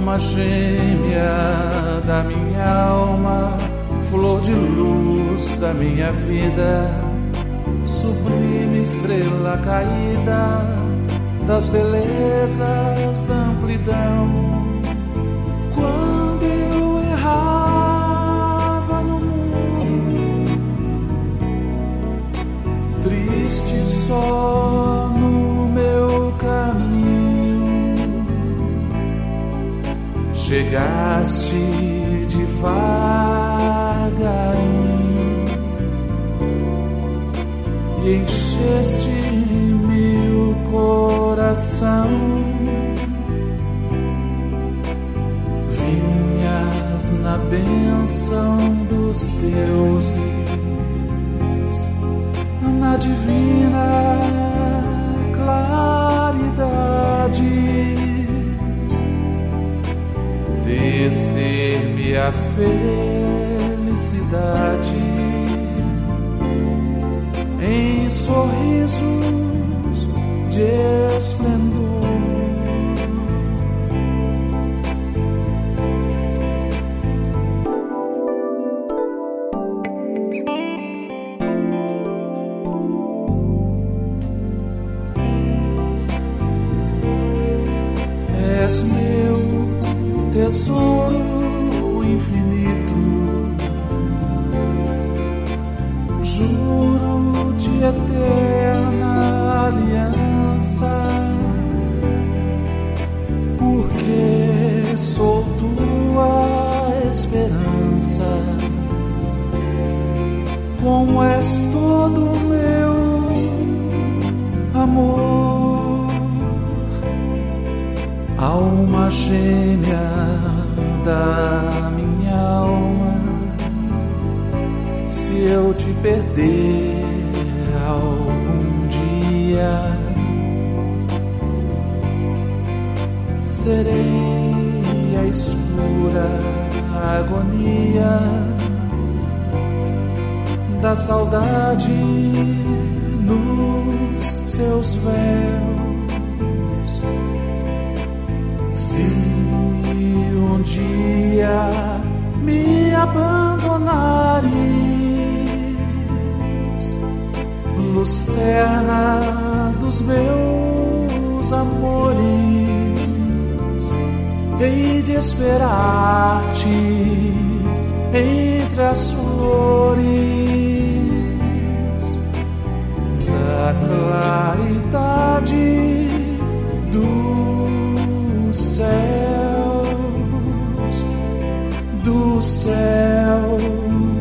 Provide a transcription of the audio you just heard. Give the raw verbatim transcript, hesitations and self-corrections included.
alma gêmea da minha alma, flor de luz da minha vida, sublime estrela caída das belezas da amplidão. Quando eu errava no mundo, triste só no meu caminho, chegaste devagarinho e encheste meu coração. Vinhas na bênção dos deuses, na divina claridade, descer-me a felicidade em sorrisos de esplendor. És meu tesouro infinito, juro de eterna aliança, porque sou tua esperança. Como és todo meu amor, alma gêmea da minha alma, se eu te perder algum dia, serei a escura agonia da saudade nos seus véus. Se um dia me abandonares, luz terna dos meus amores, hei de esperar-te entre as flores da claridade dos céus, dos céus.